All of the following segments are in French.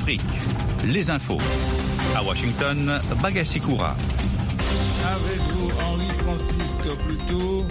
Afrique, les infos. À Washington, Bagassi Koura. Avec vous, Henri-Francis, plutôt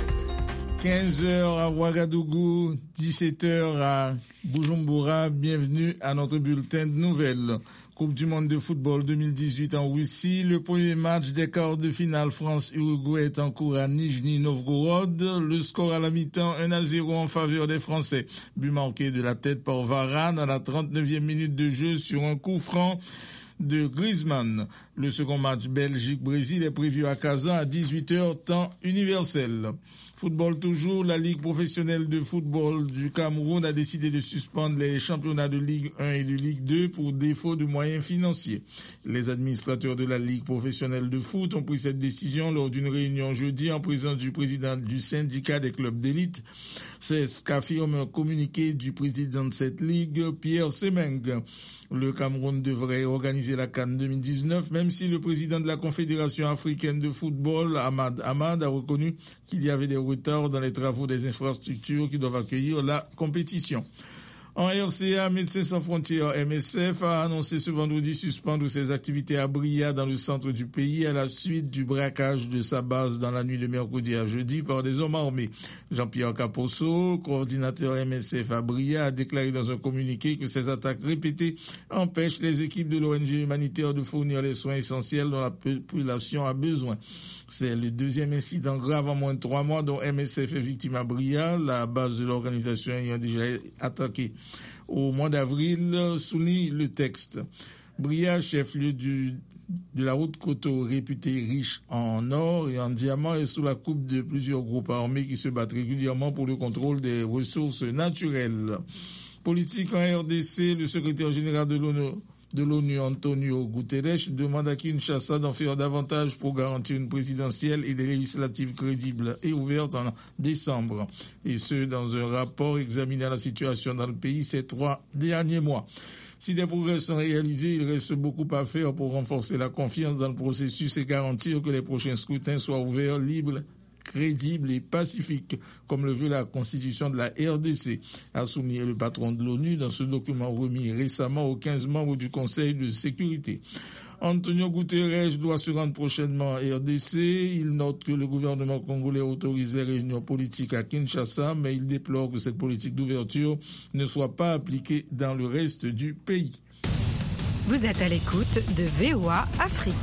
15h à Ouagadougou, 17h à Bujumbura. Bienvenue à notre bulletin de nouvelles. Coupe du monde de football 2018 en Russie. Le premier match des quarts de finale France-Uruguay est en cours à Nijni Novgorod. Le score à la mi-temps 1-0 en faveur des Français. But marqué de la tête par Varane à la 39e minute de jeu sur un coup franc de Griezmann. Le second match Belgique-Brésil est prévu à Kazan à 18h temps universel. Football toujours, la Ligue professionnelle de football du Cameroun a décidé de suspendre les championnats de Ligue 1 et de Ligue 2 pour défaut de moyens financiers. Les administrateurs de la Ligue professionnelle de foot ont pris cette décision lors d'une réunion jeudi en présence du président du syndicat des clubs d'élite. C'est ce qu'affirme un communiqué du président de cette ligue, Pierre Semeng. Le Cameroun devrait organiser la CAN 2019, même si le président de la Confédération africaine de football, Ahmad Ahmad, a reconnu qu'il y avait des retards dans les travaux des infrastructures qui doivent accueillir la compétition. En RCA, Médecins sans frontières MSF a annoncé ce vendredi suspendre ses activités à Bria dans le centre du pays à la suite du braquage de sa base dans la nuit de mercredi à jeudi par des hommes armés. Jean-Pierre Caposso, coordinateur MSF à Bria, a déclaré dans un communiqué que ces attaques répétées empêchent les équipes de l'ONG humanitaire de fournir les soins essentiels dont la population a besoin. C'est le deuxième incident grave en moins de 3 mois dont MSF est victime à Bria, la base de l'organisation ayant déjà attaqué au mois d'avril, souligne le texte. Bria, chef-lieu de la haute Koto, réputée riche en or et en diamants, est sous la coupe de plusieurs groupes armés qui se battent régulièrement pour le contrôle des ressources naturelles. Politique en RDC, le secrétaire général de l'ONU, Antonio Guterres, demande à Kinshasa d'en faire davantage pour garantir une présidentielle et des législatives crédibles et ouvertes en décembre. Et ce, dans un rapport examinant la situation dans le pays ces 3 derniers mois. Si des progrès sont réalisés, il reste beaucoup à faire pour renforcer la confiance dans le processus et garantir que les prochains scrutins soient ouverts, libres, crédible et pacifique, comme le veut la constitution de la RDC, a souligné le patron de l'ONU dans ce document remis récemment aux 15 membres du Conseil de sécurité. Antonio Guterres doit se rendre prochainement en RDC. Il note que le gouvernement congolais autorise les réunions politiques à Kinshasa, mais il déplore que cette politique d'ouverture ne soit pas appliquée dans le reste du pays. Vous êtes à l'écoute de VOA Afrique.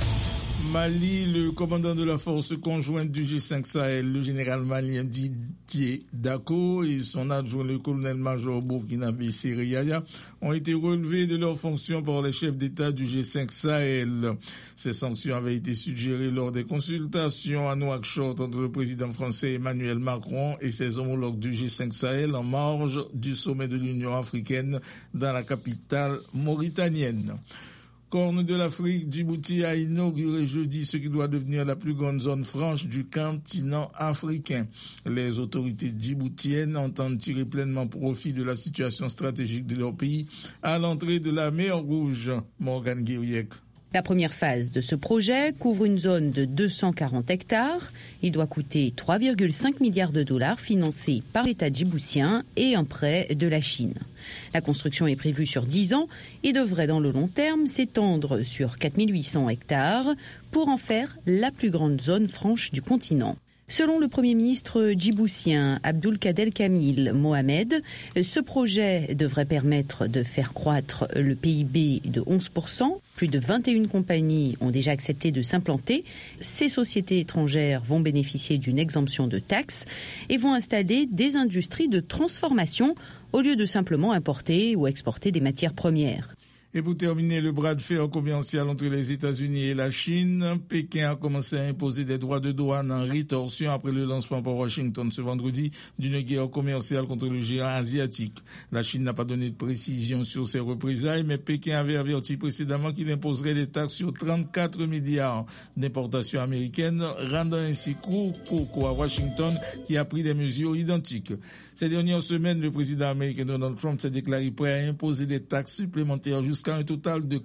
Mali, le commandant de la force conjointe du G5 Sahel, le général malien Didier Dako et son adjoint, le colonel-major burkinabé Séré Yaya, ont été relevés de leurs fonctions par les chefs d'État du G5 Sahel. Ces sanctions avaient été suggérées lors des consultations à Nouakchott entre le président français Emmanuel Macron et ses homologues du G5 Sahel en marge du sommet de l'Union africaine dans la capitale mauritanienne. Corne de l'Afrique, Djibouti a inauguré jeudi ce qui doit devenir la plus grande zone franche du continent africain. Les autorités djiboutiennes entendent tirer pleinement profit de la situation stratégique de leur pays à l'entrée de la mer Rouge. Morgan Guiriec. La première phase de ce projet couvre une zone de 240 hectares. Il doit coûter 3,5 milliards de dollars financés par l'État djiboutien et un prêt de la Chine. La construction est prévue sur 10 ans et devrait dans le long terme s'étendre sur 4800 hectares pour en faire la plus grande zone franche du continent. Selon le Premier ministre djiboutien Abdulkader Kamil Mohamed, ce projet devrait permettre de faire croître le PIB de 11%. Plus de 21 compagnies ont déjà accepté de s'implanter. Ces sociétés étrangères vont bénéficier d'une exemption de taxes et vont installer des industries de transformation au lieu de simplement importer ou exporter des matières premières. Et pour terminer, le bras de fer commercial entre les États-Unis et la Chine, Pékin a commencé à imposer des droits de douane en rétorsion après le lancement par Washington ce vendredi d'une guerre commerciale contre le géant asiatique. La Chine n'a pas donné de précision sur ces représailles, mais Pékin avait averti précédemment qu'il imposerait des taxes sur 34 milliards d'importations américaines, rendant ainsi court à Washington qui a pris des mesures identiques. Ces dernières semaines, le président américain Donald Trump s'est déclaré prêt à imposer des taxes supplémentaires jusqu'à un total de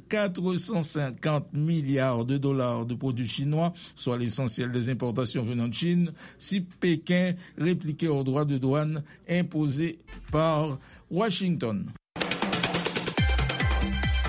450 milliards de dollars de produits chinois, soit l'essentiel des importations venant de Chine, si Pékin répliquait aux droits de douane imposés par Washington.